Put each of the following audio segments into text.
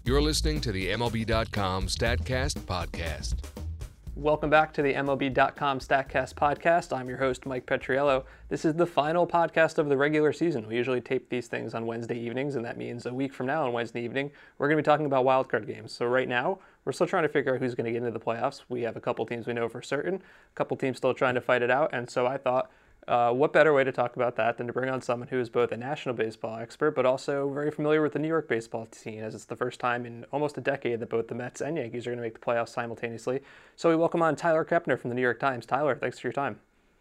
You're listening to the MLB.com StatCast podcast. Welcome back to the MLB.com StatCast podcast. I'm your host, Mike Petriello. This is the final podcast of the regular season. We usually tape these things on Wednesday evenings, and that means a week from now on Wednesday evening, we're going to be talking about wildcard games. So right now, we're still trying to figure out who's going to get into the playoffs. We have a couple teams we know for certain, a couple teams still trying to fight it out, and so I thought, what better way to talk about that than to bring on someone who is both a national baseball expert, but also very familiar with the New York baseball scene, as it's the first time in almost a decade that both the Mets and Yankees are going to make the playoffs simultaneously. So we welcome on Tyler Kepner from the New York Times. Tyler, thanks for your time.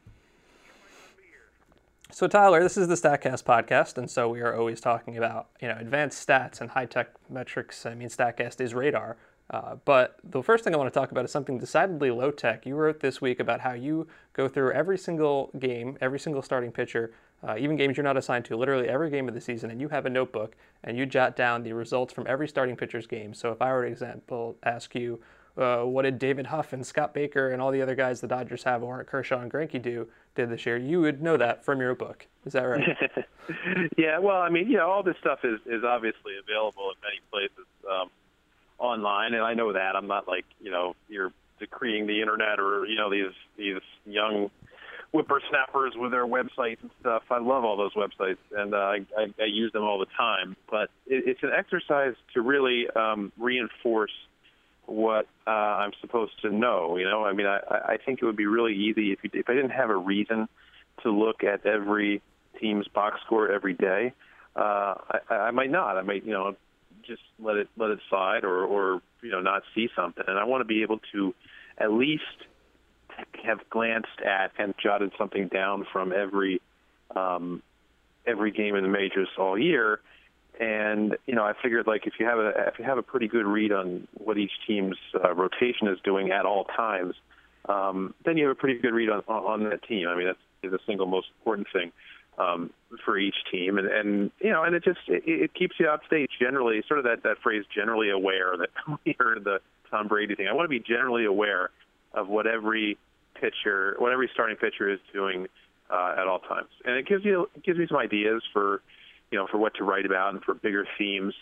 So Tyler, this is the StatCast podcast, and so we are always talking about advanced stats and high-tech metrics. I mean, StatCast is radar. But the first thing I want to talk about is something decidedly low-tech. You wrote this week about how you go through every single game, every single starting pitcher, even games you're not assigned to, literally every game of the season, and you have a notebook, and you jot down the results from every starting pitcher's game. So if I were to, example, ask you, what did David Huff and Scott Baker and all the other guys the Dodgers have, or Kershaw and Greinke did this year, you would know that from your notebook. Is that right? Yeah, well, I mean, all this stuff is obviously available in many places. Online, and I know that. I'm not like, you're decreeing the internet or, these young whippersnappers with their websites and stuff. I love all those websites, and I use them all the time. But it's an exercise to really reinforce what I'm supposed to know. I mean, I think it would be really easy if I didn't have a reason to look at every team's box score every day. I might not. I might, just let it slide or not see something. And I want to be able to at least have glanced at and jotted something down from every game in the majors all year. And I figured, like, if you have a pretty good read on what each team's rotation is doing at all times, then you have a pretty good read on that team. I mean, that's the single most important thing for each team, and it keeps you up to date generally. Sort of that phrase, generally aware, that we heard the Tom Brady thing. I want to be generally aware of what every starting pitcher is doing at all times, and it gives me some ideas for what to write about and for bigger themes.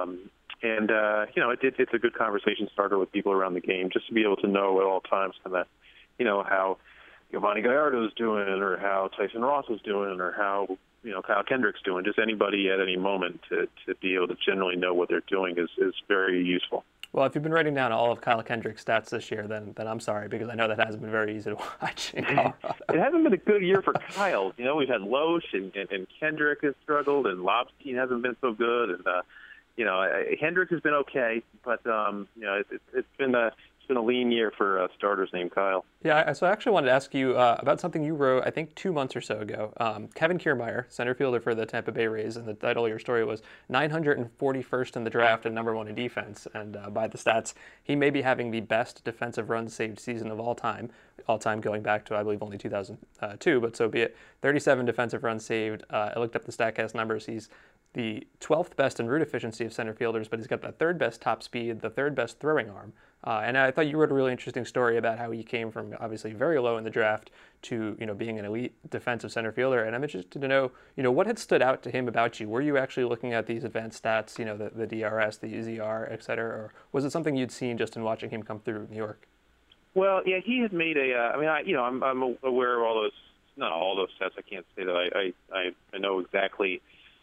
It's a good conversation starter with people around the game, just to be able to know at all times kind of how Giovanni Gallardo's doing, or how Tyson Ross is doing, or how Kyle Kendrick's doing. Just anybody at any moment to be able to generally know what they're doing is very useful. Well, if you've been writing down all of Kyle Kendrick's stats this year, then I'm sorry, because I know that hasn't been very easy to watch in Colorado. It hasn't been a good year for Kyle. We've had Loesch and Kendrick has struggled, and Lobstein hasn't been so good, and Hendricks has been okay, but it's been a lean year for starters named Kyle. Yeah, so I actually wanted to ask you about something you wrote, I think 2 months or so ago. Kevin Kiermaier, center fielder for the Tampa Bay Rays, and the title of your story was 941st in the draft and number 1 in defense. And by the stats, he may be having the best defensive runs saved season of all time going back to, I believe, only 2002, but so be it. 37 defensive runs saved. I looked up the StatCast numbers. He's the 12th best in root efficiency of center fielders, but he's got the 3rd best top speed, the 3rd best throwing arm. And I thought you wrote a really interesting story about how he came from obviously very low in the draft to being an elite defensive center fielder. And I'm interested to know what had stood out to him about you. Were you actually looking at these advanced stats, the DRS, the UZR, et cetera, or was it something you'd seen just in watching him come through New York? Well, yeah, he had made I'm aware of all those. Not all those stats. I can't say that I know exactly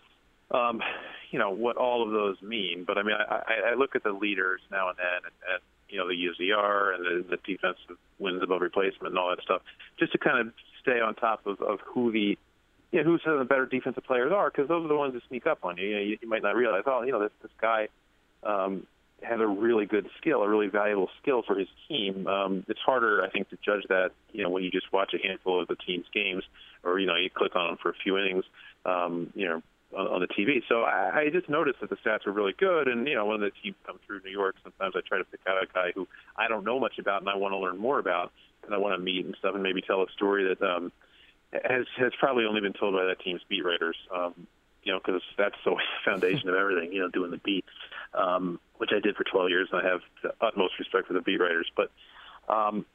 what all of those mean, but I mean, I look at the leaders now and then, and the UZR and the defensive wins above replacement and all that stuff, just to kind of stay on top of who who some of the better defensive players are, because those are the ones that sneak up on you. You might not realize, this guy has a really good skill, a really valuable skill for his team. It's harder, I think, to judge that, when you just watch a handful of the team's games, or, you click on them for a few innings, on the TV. So I just noticed that the stats were really good. And, when the teams come through New York, sometimes I try to pick out a guy who I don't know much about and I want to learn more about, and I want to meet and stuff, and maybe tell a story that has probably only been told by that team's beat writers, because that's the foundation of everything, doing the beat, which I did for 12 years, and I have the utmost respect for the beat writers. But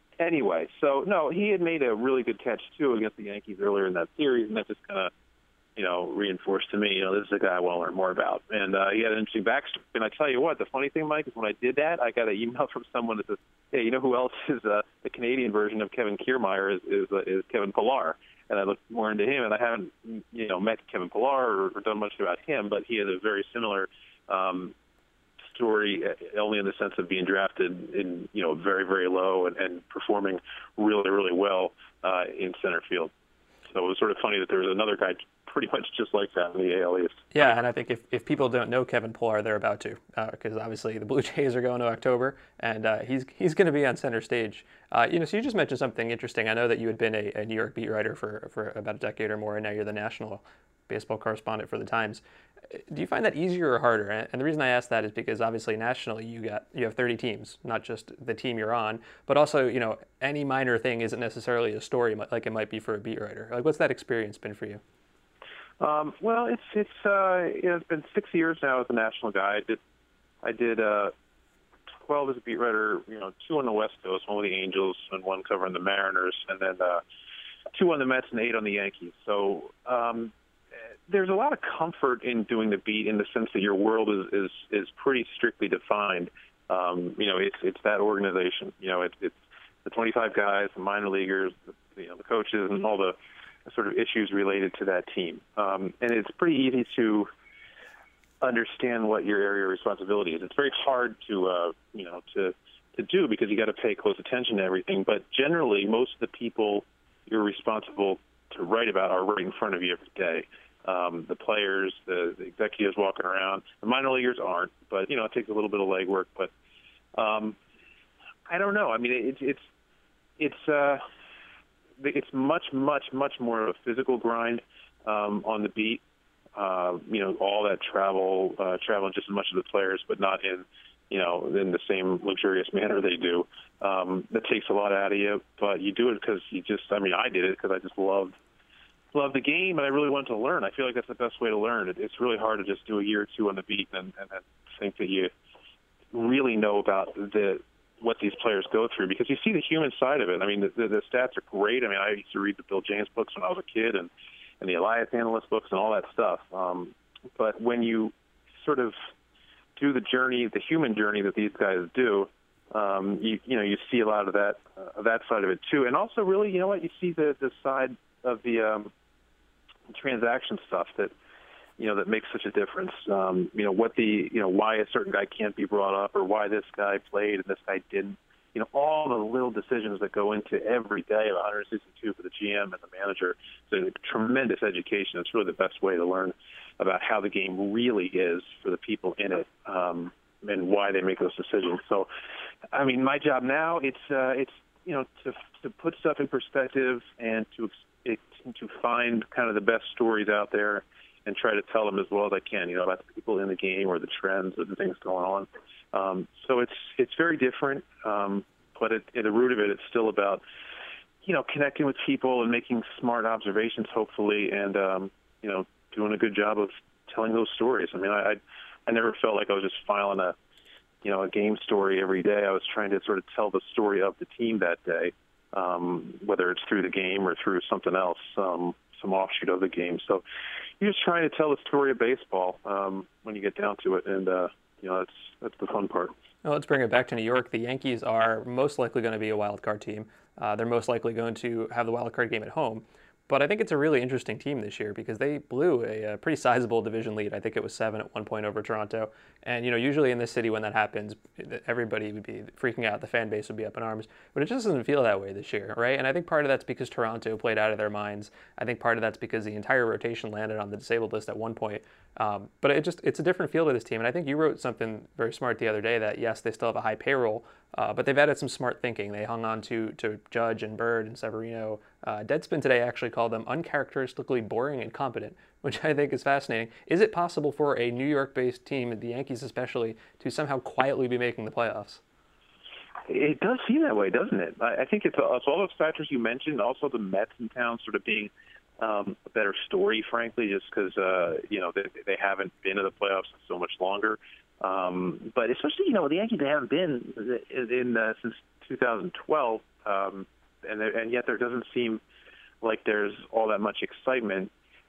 anyway, so, no, he had made a really good catch, too, against the Yankees earlier in that series, and that just kind of reinforced to me, this is a guy I want to learn more about. And he had an interesting backstory. And I tell you what, the funny thing, Mike, is when I did that, I got an email from someone that says, hey, you know who else is the Canadian version of Kevin Kiermaier is Kevin Pillar. And I looked more into him, and I haven't, met Kevin Pillar or done much about him, but he has a very similar story, only in the sense of being drafted in, very, very low and performing really, really well in center field. So it was sort of funny that there was another guy pretty much just like that in the AL East. Yeah, and I think if people don't know Kevin Pillar, they're about to, because obviously the Blue Jays are going to October, and he's going to be on center stage. So you just mentioned something interesting. I know that you had been a New York beat writer for about a decade or more, and now you're the national baseball correspondent for the Times. Do you find that easier or harder? And the reason I ask that is because obviously nationally you have 30 teams, not just the team you're on, but also any minor thing isn't necessarily a story like it might be for a beat writer. Like, what's that experience been for you? Well, it's been 6 years now as a national guy. I did 12 as a beat writer, 2 on the West Coast, 1 with the Angels and 1 covering the Mariners, and then 2 on the Mets and 8 on the Yankees. So there's a lot of comfort in doing the beat in the sense that your world is pretty strictly defined. It's that organization. It's the 25 guys, the minor leaguers, the coaches, and all the sort of issues related to that team. And it's pretty easy to understand what your area of responsibility is. It's very hard to do because you got to pay close attention to everything. But generally, most of the people you're responsible to write about are right in front of you every day. The players, the executives walking around. The minor leaguers aren't, but it takes a little bit of legwork. But I don't know. I mean, it's much, much, much more of a physical grind on the beat. All that traveling just as much as the players, but not in the same luxurious manner they do. That takes a lot out of you, but you do it because I did it because I just loved the game, and I really wanted to learn. I feel like that's the best way to learn. It's really hard to just do a year or two on the beat and think that you really know about what these players go through, because you see the human side of it. I mean, the stats are great. I mean, I used to read the Bill James books when I was a kid and the Elias Analyst books and all that stuff. But when you sort of do the human journey that these guys do, you see a lot of that side of it too. And also really, you see the side of the transaction stuff that makes such a difference. Why a certain guy can't be brought up, or why this guy played and this guy didn't. All the little decisions that go into every day of 162 for the GM and the manager. It's a tremendous education. It's really the best way to learn about how the game really is for the people in it, and why they make those decisions. So, I mean, my job now, it's to put stuff in perspective and to find kind of the best stories out there and try to tell them as well as I can, about the people in the game or the trends or the things going on. So it's very different, but at the root of it, it's still about, connecting with people and making smart observations, hopefully, and, doing a good job of telling those stories. I mean, I never felt like I was just filing a game story every day. I was trying to sort of tell the story of the team that day, whether it's through the game or through something else, some offshoot of the game. So you're just trying to tell the story of baseball when you get down to it, and that's the fun part. Well, let's bring it back to New York. The Yankees are most likely going to be a wild card team. They're most likely going to have the wild card game at home. But I think it's a really interesting team this year because they blew a pretty sizable division lead. I think it was 7 at one point over Toronto. And, usually in this city when that happens, everybody would be freaking out. The fan base would be up in arms. But it just doesn't feel that way this year, right? And I think part of that's because Toronto played out of their minds. I think part of that's because the entire rotation landed on the disabled list at one point. But it's a different feel to this team. And I think you wrote something very smart the other day that, yes, they still have a high payroll, but they've added some smart thinking. They hung on to Judge and Bird and Severino. Deadspin today actually called them uncharacteristically boring and competent, which I think is fascinating. Is it possible for a New York-based team, the Yankees especially, to somehow quietly be making the playoffs? It does seem that way, doesn't it? I think it's all those factors you mentioned, also the Mets in town sort of being a better story, frankly, just because they haven't been to the playoffs so much longer. But especially, the Yankees, they haven't been since 2012, and yet there doesn't seem like there's all that much excitement.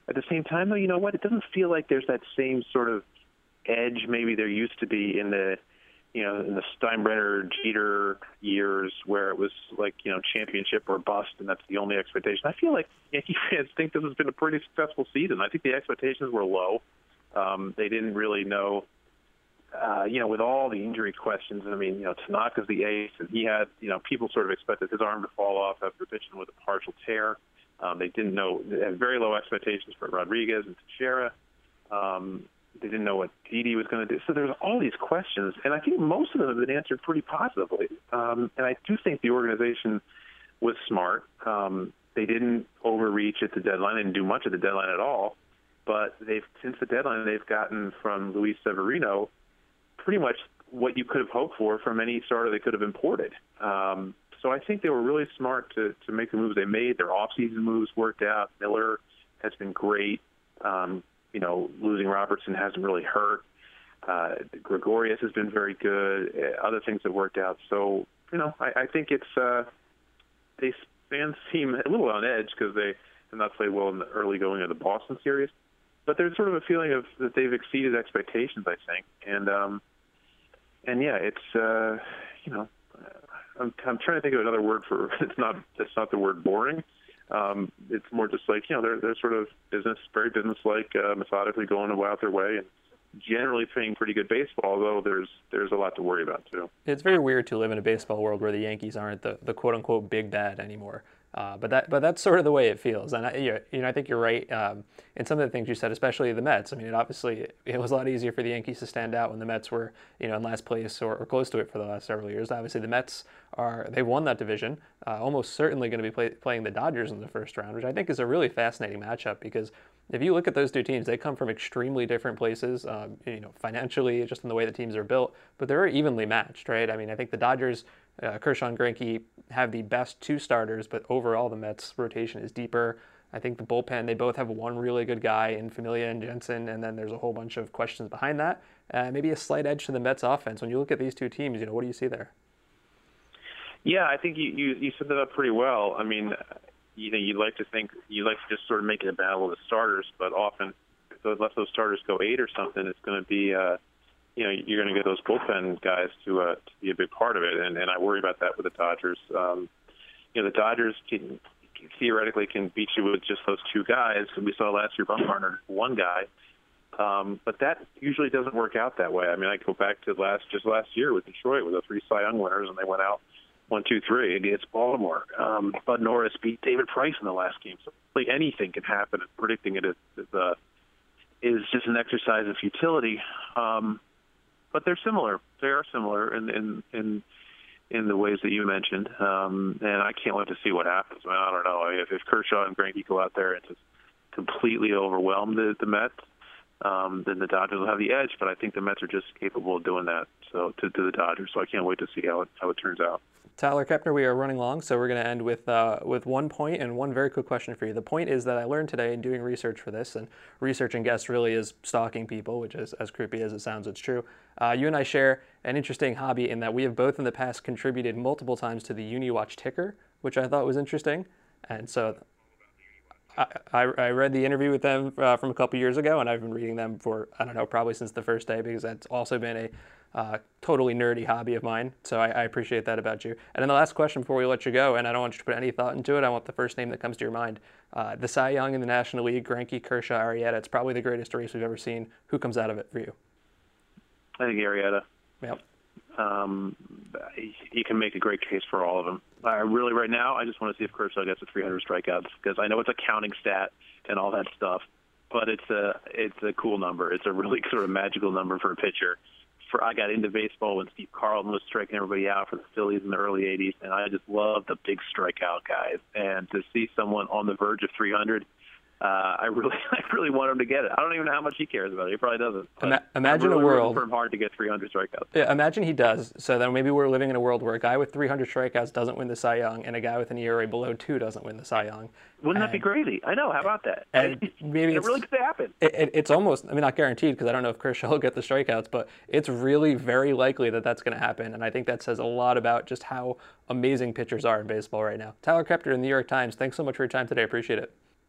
At the same time, though, you know what? It doesn't feel like there's that same sort of edge maybe there used to be in the Steinbrenner, Jeter years where it was like, championship or bust, and that's the only expectation. I feel like Yankee fans think this has been a pretty successful season. I think the expectations were low. They didn't really know, with all the injury questions. I mean, Tanaka's the ace, and he had, people sort of expected his arm to fall off after pitching with a partial tear. They didn't know, they had very low expectations for Rodriguez and Teixeira. They didn't know what Didi was going to do. So there's all these questions, and I think most of them have been answered pretty positively. And I do think the organization was smart. They didn't overreach at the deadline. They didn't do much at the deadline at all. But since the deadline, they've gotten from Luis Severino pretty much what you could have hoped for from any starter they could have imported. So I think they were really smart to make the moves they made. Their offseason moves worked out. Miller has been great. Losing Robertson hasn't really hurt. Gregorius has been very good. Other things have worked out. So, I think it's they fans seem a little on edge because they have not played well in the early going of the Boston series. But there's sort of a feeling that they've exceeded expectations, I think. And yeah, it's I'm trying to think of another word for it's not the word boring. It's more just like, they're sort of very business-like, methodically going about their way and generally playing pretty good baseball, although there's a lot to worry about too. It's very weird to live in a baseball world where the Yankees aren't the quote-unquote big bad anymore. But that's sort of the way it feels. And I think you're right in some of the things you said, especially the Mets. I mean, it was a lot easier for the Yankees to stand out when the Mets were, in last place or close to it for the last several years. Obviously, the Mets they've won that division, almost certainly going to be playing the Dodgers in the first round, which I think is a really fascinating matchup because if you look at those two teams, they come from extremely different places, financially, just in the way the teams are built, but they're evenly matched, right? I mean, I think the Dodgers, Kershaw and Greinke have the best two starters, but overall the Mets rotation is deeper. I think the bullpen, they both have one really good guy in Familia and Jensen, and then there's a whole bunch of questions behind that. Maybe a slight edge to the Mets offense. When you look at these two teams, what do you see there? Yeah, I think you set that up pretty well. I mean, you'd like to just sort of make it a battle of the starters, but often if those starters go 8 or something, it's going to be you're going to get those bullpen guys to be a big part of it, and I worry about that with the Dodgers. The Dodgers theoretically can beat you with just those two guys. We saw last year Bumgarner, one guy, but that usually doesn't work out that way. I mean, I go back to last year with Detroit with the 3 Cy Young winners, and they went out 1-2-3 against Baltimore. Bud Norris beat David Price in the last game, so really anything can happen. And predicting it is just an exercise of futility. But they're similar. They are similar in the ways that you mentioned, and I can't wait to see what happens. I mean, I don't know if Kershaw and Greinke go out there and just completely overwhelm the Mets, then the Dodgers will have the edge. But I think the Mets are just capable of doing that. So to the Dodgers. So I can't wait to see how it turns out. Tyler Kepner, we are running long, so we're going to end with 1 point and one very quick question for you. The point is that I learned today in doing research for this, and researching guests really is stalking people, which is as creepy as it sounds, it's true. You and I share an interesting hobby in that we have both in the past contributed multiple times to the UniWatch ticker, which I thought was interesting. And so I read the interview with them from a couple years ago, and I've been reading them for, I don't know, probably since the first day, because that's also been a totally nerdy hobby of mine. So I appreciate that about you. And then the last question before we let you go, and I don't want you to put any thought into it, I want the first name that comes to your mind. The Cy Young in the National League, Greinke, Kershaw, Arrieta, it's probably the greatest race we've ever seen. Who comes out of it for you? I think Arrieta. Yep. You can make a great case for all of them. Really, right now, I just want to see if Kershaw gets to 300 strikeouts, because I know it's a counting stat and all that stuff, but it's a cool number. It's a really sort of magical number for a pitcher. I got into baseball when Steve Carlton was striking everybody out for the Phillies in the early 80s, and I just loved the big strikeout guys. And to see someone on the verge of 300, I really want him to get it. I don't even know how much he cares about it. He probably doesn't. Imagine a world for him hard to get 300 strikeouts. Yeah, imagine he does. So then maybe we're living in a world where a guy with 300 strikeouts doesn't win the Cy Young, and a guy with an ERA below 2 doesn't win the Cy Young. Wouldn't that be crazy? I know. How about that? And maybe it really could happen. It's almost, I mean, not guaranteed, because I don't know if Kershaw will get the strikeouts, but it's really very likely that that's going to happen. And I think that says a lot about just how amazing pitchers are in baseball right now. Tyler Kepner in the New York Times, thanks so much for your time today. I appreciate it.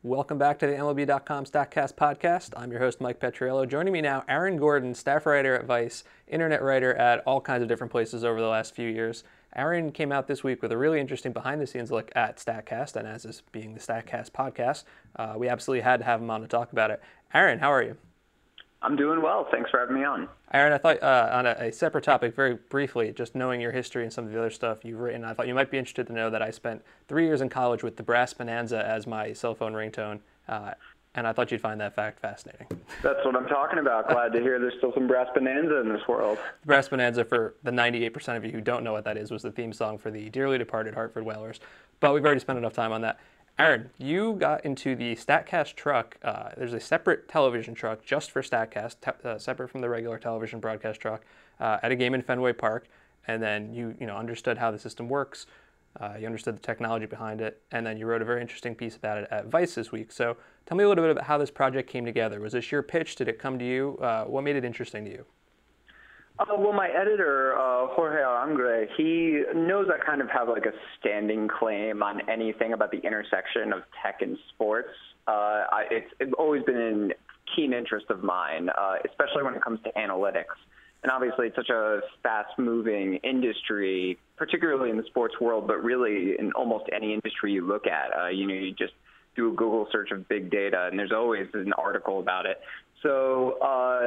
Welcome back to the MLB.com StatCast podcast. I'm your host, Mike Petriello. Joining me now, Aaron Gordon, staff writer at Vice, internet writer at all kinds of different places over the last few years. Aaron came out this week with a really interesting behind-the-scenes look at StatCast, and as is being the StatCast podcast, we absolutely had to have him on to talk about it. Aaron, how are you? I'm doing well. Thanks for having me on. Aaron, I thought on a separate topic, very briefly, just knowing your history and some of the other stuff you've written, I thought you might be interested to know that I spent 3 years in college with the Brass Bonanza as my cell phone ringtone, and I thought you'd find that fact fascinating. That's what I'm talking about. Glad to hear there's still some Brass Bonanza in this world. Brass Bonanza, for the 98% of you who don't know what that is, was the theme song for the dearly departed Hartford Whalers, but we've already spent enough time on that. Aaron, you got into the StatCast truck. There's a separate television truck just for StatCast, separate from the regular television broadcast truck, at a game in Fenway Park. And then you understood how the system works. You understood the technology behind it. And then you wrote a very interesting piece about it at Vice this week. So tell me a little bit about how this project came together. Was this your pitch? Did it come to you? What made it interesting to you? Well, my editor, Jorge Arangre, he knows I kind of have like a standing claim on anything about the intersection of tech and sports. It's always been a keen interest of mine, especially when it comes to analytics. And obviously, it's such a fast-moving industry, particularly in the sports world, but really in almost any industry you look at. You just do a Google search of big data, and there's always an article about it. So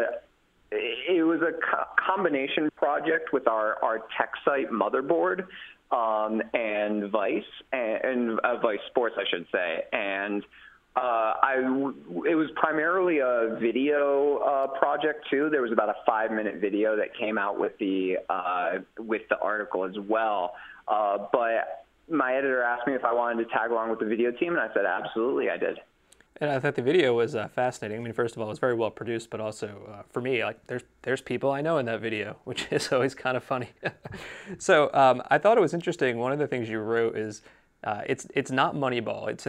it was a combination project with our tech site Motherboard and Vice, and Vice Sports, I should say. And it was primarily a video project too. There was about a 5-minute video that came out with the article as well. But my editor asked me if I wanted to tag along with the video team, and I said absolutely, I did. And I thought the video was fascinating. I mean, first of all, it was very well produced, but also for me, like there's people I know in that video, which is always kind of funny. So I thought it was interesting. One of the things you wrote is it's not Moneyball. It's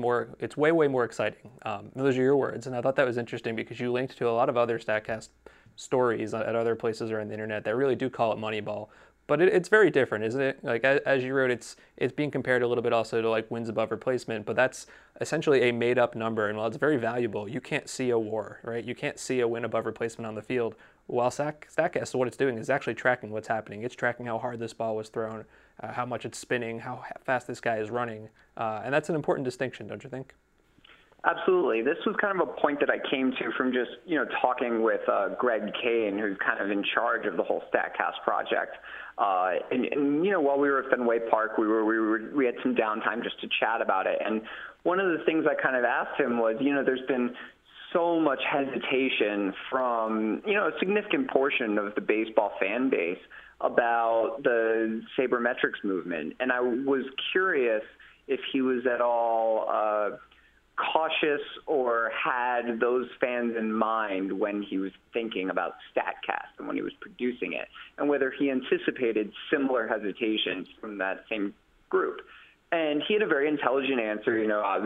way more exciting. Those are your words, and I thought that was interesting because you linked to a lot of other StatCast stories at other places around the internet that really do call it Moneyball. But it's very different, isn't it? Like as you wrote, it's being compared a little bit also to like wins above replacement, but that's essentially a made-up number. And while it's very valuable, you can't see a WAR, right? You can't see a win above replacement on the field. While StatCast, what it's doing is actually tracking what's happening. It's tracking how hard this ball was thrown, how much it's spinning, how fast this guy is running, and that's an important distinction, don't you think? Absolutely. This was kind of a point that I came to from just, talking with Greg Kane, who's kind of in charge of the whole StatCast project. And while we were at Fenway Park, we had some downtime just to chat about it. And one of the things I kind of asked him was, there's been so much hesitation from, a significant portion of the baseball fan base about the sabermetrics movement. And I was curious if he was at all cautious or had those fans in mind when he was thinking about StatCast and when he was producing it, and whether he anticipated similar hesitations from that same group. And he had a very intelligent answer,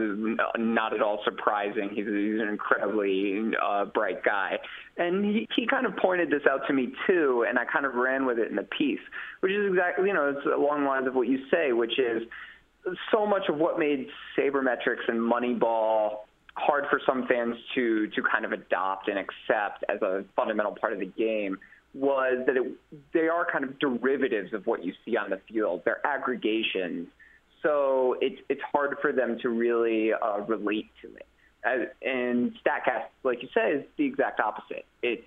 not at all surprising. He's an incredibly bright guy. And he kind of pointed this out to me too, and I kind of ran with it in the piece, which is exactly, it's along the lines of what you say, which is, so much of what made sabermetrics and Moneyball hard for some fans to kind of adopt and accept as a fundamental part of the game was that they are kind of derivatives of what you see on the field. They're aggregations. So it's hard for them to really relate to it. And StatCast, like you said, is the exact opposite. It's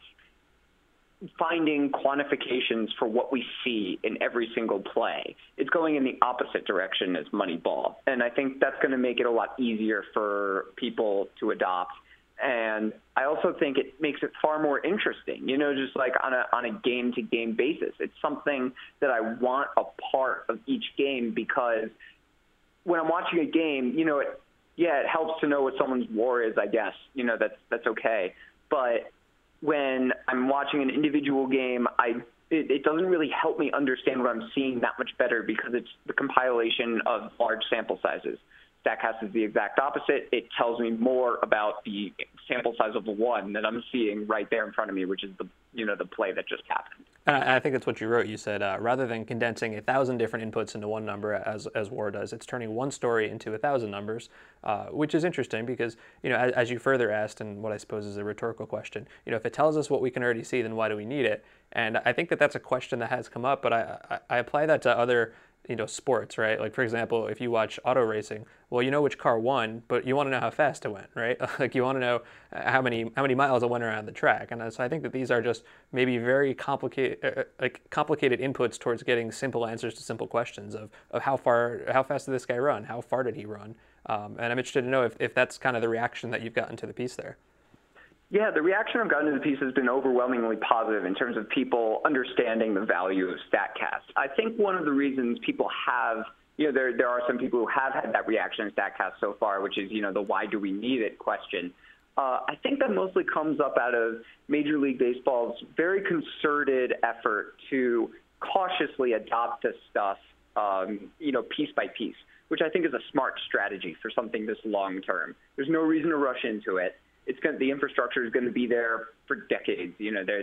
finding quantifications for what we see in every single play. It's going in the opposite direction as Moneyball. And I think that's going to make it a lot easier for people to adopt. And I also think it makes it far more interesting, just like on a game-to-game basis. It's something that I want a part of each game because when I'm watching a game, it helps to know what someone's WAR is, I guess. That's okay. But when I'm watching an individual game, it doesn't really help me understand what I'm seeing that much better because it's the compilation of large sample sizes. StatCast is the exact opposite. It tells me more about the sample size of one that I'm seeing right there in front of me, which is the play that just happened. And I think that's what you wrote. You said rather than condensing 1,000 different inputs into one number as WAR does, it's turning one story into 1,000 numbers, which is interesting because, as you further asked, and what I suppose is a rhetorical question, if it tells us what we can already see, then why do we need it? And I think that that's a question that has come up, but I apply that to other sports, right? Like, for example, if you watch auto racing, well, you know which car won, but you want to know how fast it went, right? Like, you want to know how many miles it went around the track. And so I think that these are just maybe very complicated inputs towards getting simple answers to simple questions of how fast did this guy run? How far did he run? And I'm interested to know if that's kind of the reaction that you've gotten to the piece there. Yeah, the reaction I've gotten to the piece has been overwhelmingly positive in terms of people understanding the value of StatCast. I think one of the reasons people have, there are some people who have had that reaction in StatCast so far, which is, the why do we need it question. I think that mostly comes up out of Major League Baseball's very concerted effort to cautiously adopt this stuff, piece by piece, which I think is a smart strategy for something this long term. There's no reason to rush into it. The infrastructure is going to be there for decades.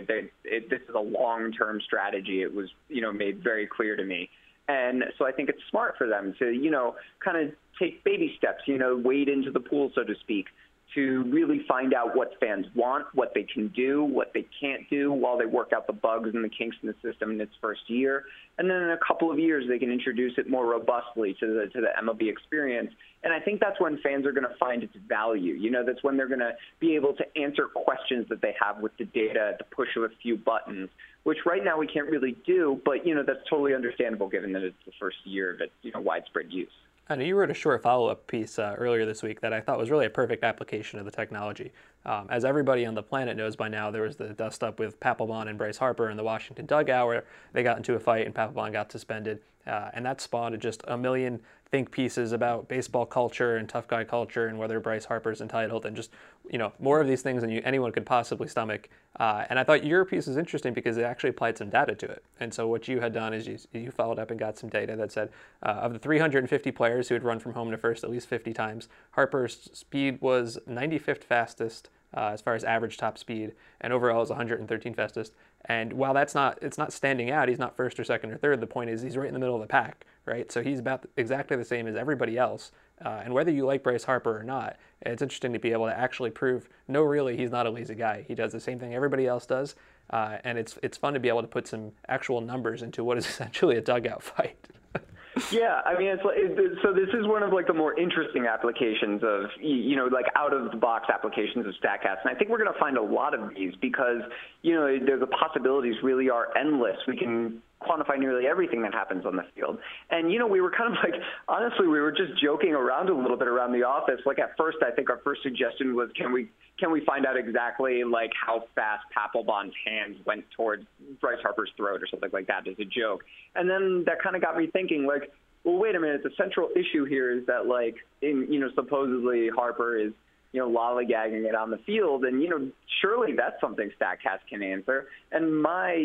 This is a long-term strategy. It was, made very clear to me. And so I think it's smart for them to, kind of take baby steps, wade into the pool, so to speak, to really find out what fans want, what they can do, what they can't do while they work out the bugs and the kinks in the system in its first year. And then in a couple of years, they can introduce it more robustly to the MLB experience. And I think that's when fans are going to find its value. That's when they're going to be able to answer questions that they have with the data at the push of a few buttons, which right now we can't really do. But, that's totally understandable given that it's the first year of its, widespread use. I know you wrote a short follow-up piece earlier this week that I thought was really a perfect application of the technology. As everybody on the planet knows by now, there was the dust-up with Papelbon and Bryce Harper in the Washington dugout where they got into a fight and Papelbon got suspended. And that spawned just a million think pieces about baseball culture and tough guy culture and whether Bryce Harper's entitled and just, more of these things than anyone could possibly stomach. And I thought your piece was interesting because it actually applied some data to it. And so what you had done is you followed up and got some data that said of the 350 players who had run from home to first at least 50 times, Harper's speed was 95th fastest as far as average top speed, and overall is 113 fastest. And while it's not standing out, he's not first or second or third. The point is he's right in the middle of the pack, right? So he's about exactly the same as everybody else. And whether you like Bryce Harper or not, it's interesting to be able to actually prove, no, really, he's not a lazy guy. He does the same thing everybody else does. And it's fun to be able to put some actual numbers into what is essentially a dugout fight. Yeah, I mean, so this is one of the more interesting applications of, out of the box applications of StatCast. And I think we're going to find a lot of these because, the possibilities really are endless. We can quantify nearly everything that happens on the field. And, we were kind of honestly, we were just joking around a little bit around the office. At first, I think our first suggestion was, can we find out exactly how fast Papelbon's hands went towards Bryce Harper's throat or something like that as a joke. And then that kind of got me thinking, well, wait a minute, the central issue here is that supposedly Harper is, lollygagging it on the field. And, surely that's something StatCast can answer. And my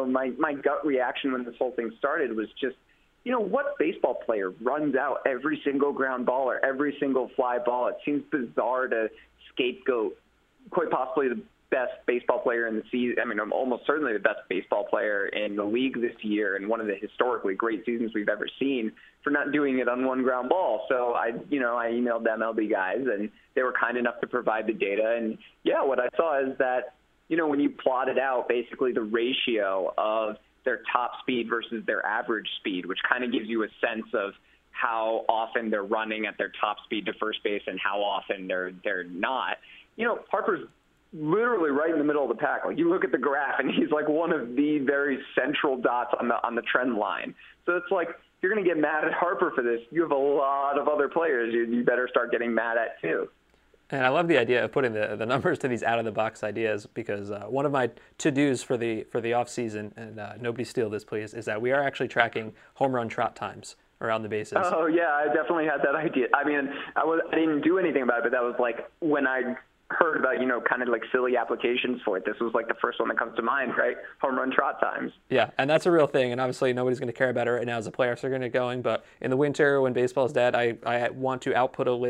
gut reaction when this whole thing started was just, what baseball player runs out every single ground ball or every single fly ball? It seems bizarre to scapegoat quite possibly the best baseball player in the season. I mean, almost certainly the best baseball player in the league this year and one of the historically great seasons we've ever seen for not doing it on one ground ball. So I emailed the MLB guys and they were kind enough to provide the data. And yeah, what I saw is that, when you plotted out basically the ratio of their top speed versus their average speed, which kind of gives you a sense of how often they're running at their top speed to first base and how often they're not. Harper's literally right in the middle of the pack. You look at the graph and he's one of the very central dots on the trend line. So it's you're going to get mad at Harper for this. You have a lot of other players you better start getting mad at too. And I love the idea of putting the numbers to these out-of-the-box ideas because one of my to-dos for the off-season, and nobody steal this please, is that we are actually tracking home run trot times around the bases. Oh, yeah, I definitely had that idea. I mean, I didn't do anything about it, but that was when I heard about, kind of silly applications for it. This was the first one that comes to mind, right? Home run trot times. Yeah, and that's a real thing. And obviously nobody's going to care about it right now as the playoffs are going to get going. But in the winter when baseball's dead, I want to output a list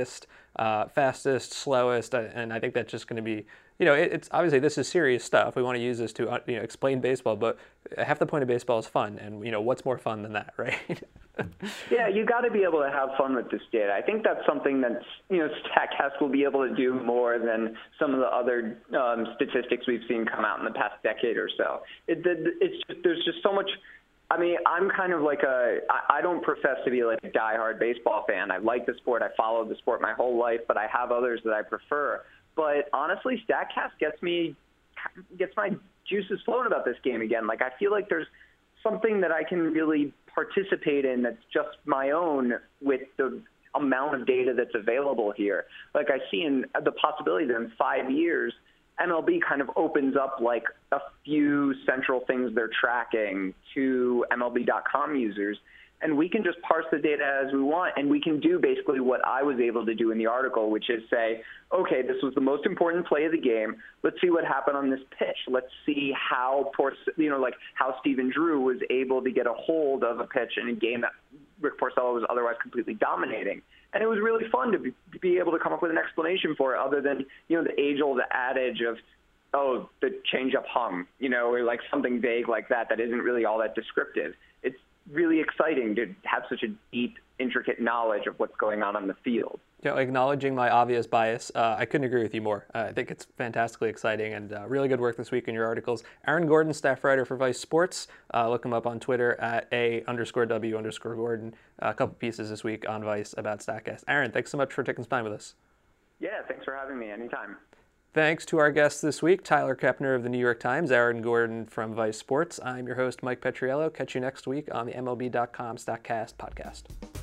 fastest, slowest, and I think that's just going to be, it's obviously this is serious stuff. We want to use this to explain baseball, but half the point of baseball is fun, and what's more fun than that, right? Yeah, you got to be able to have fun with this data. I think that's something that StatCast will be able to do more than some of the other statistics we've seen come out in the past decade or so. There's just so much. I mean, I'm kind of like I don't profess to be like a diehard baseball fan. I like the sport. I followed the sport my whole life, but I have others that I prefer. But honestly, StatCast gets my juices flowing about this game again. Like, I feel like there's something that I can really participate in that's just my own with the amount of data that's available here. Like, I see in the possibility that in 5 years, MLB kind of opens up like a few central things they're tracking to MLB.com users, and we can just parse the data as we want, and we can do basically what I was able to do in the article, which is say, okay, this was the most important play of the game. Let's see what happened on this pitch. Let's see how how Stephen Drew was able to get a hold of a pitch in a game that Rick Porcello was otherwise completely dominating. And it was really fun to be able to come up with an explanation for it, other than the age-old adage of, oh, the changeup hung, or like something vague like that isn't really all that descriptive. It's really exciting to have such a deep, intricate knowledge of what's going on the field. Acknowledging my obvious bias, I couldn't agree with you more. I think it's fantastically exciting and really good work this week in your articles. Aaron Gordon, staff writer for Vice Sports. Look him up on Twitter at @A_W_Gordon. A couple pieces this week on Vice about StatCast. Aaron, thanks so much for taking some time with us. Yeah, thanks for having me anytime. Thanks to our guests this week, Tyler Kepner of the New York Times, Aaron Gordon from Vice Sports. I'm your host, Mike Petriello. Catch you next week on the MLB.com StatCast podcast.